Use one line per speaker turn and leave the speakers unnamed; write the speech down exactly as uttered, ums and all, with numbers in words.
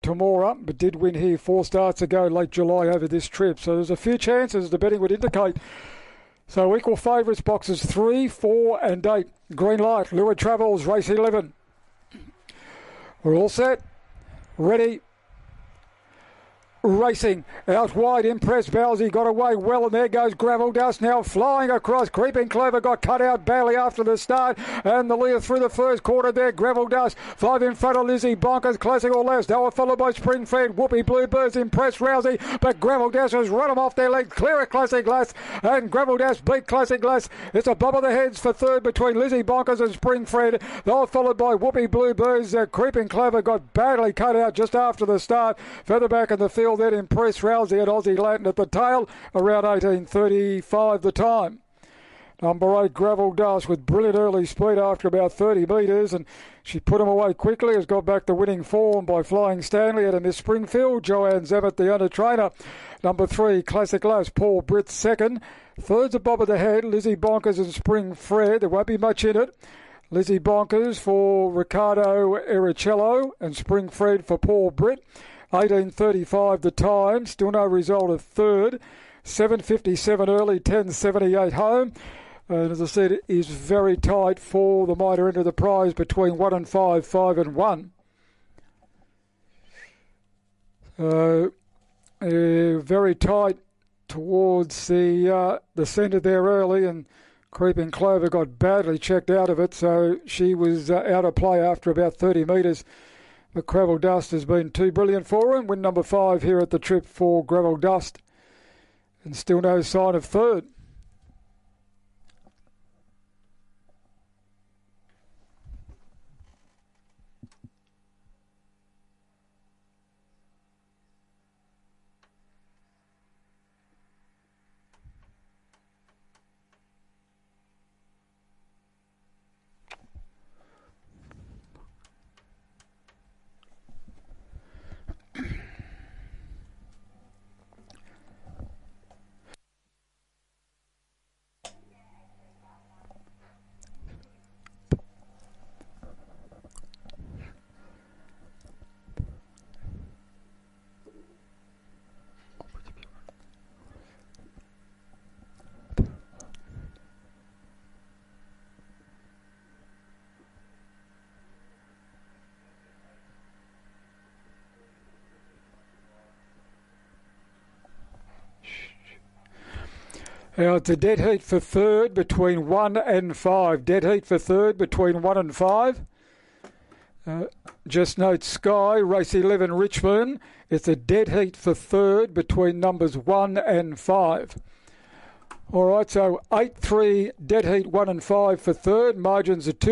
Tamora, but did win here four starts ago, late July over this trip. So there's a few chances the betting would indicate. So equal favourites, boxes three, four and eight. Green light, Lured Travels, race eleven. We're all set. Ready. Racing out wide, Impress Bowsy got away well, and there goes Gravel Dust now flying across. Creeping Clover got cut out badly after the start, and the leader through the first quarter there. Gravel Dust five in front of Lizzie Bonkers, Classic or Less. They were followed by Spring Fed, Whoopie Bluebirds, Impress Rousey, but Gravel Dust has run them off their legs. Clear of Classic Glass, and Gravel Dust beat Classic Glass. It's a bob of the heads for third between Lizzie Bonkers and Spring Fred. They were followed by Whoopie Bluebirds. Uh, Creeping Clover got badly cut out just after the start. Further back in the field, then Impress Rousey and Aussie Latin at the tail, around eighteen thirty-five the time. Number eight, Gravel Dust, with brilliant early speed after about thirty metres, and she put him away quickly, has got back to winning form by Flying Stanley at a Miss Springfield. Joanne Zammit, the owner trainer. Number three, Classic Lass, Paul Britt second. Third's a bob of the head, Lizzie Bonkers and Spring Fred. There won't be much in it. Lizzie Bonkers for Ricardo Ericello and Spring Fred for Paul Britt. eighteen thirty-five the time, still no result of third. seven fifty-seven early, ten seventy-eight home. And as I said, it is very tight for the minor end of the prize between one and five, five and one. Uh, uh, very tight towards the uh, the centre there early, and Creeping Clover got badly checked out of it, so she was uh, out of play after about thirty metres. But Gravel Dust has been too brilliant for him. Win number five here at the trip for Gravel Dust. And still no sign of third. Now it's a dead heat for third between one and five. Dead heat for third between one and five. Uh, just note Sky, race eleven Richmond. It's a dead heat for third between numbers one and five. All right, so eight three, dead heat one and five for third. Margins are two.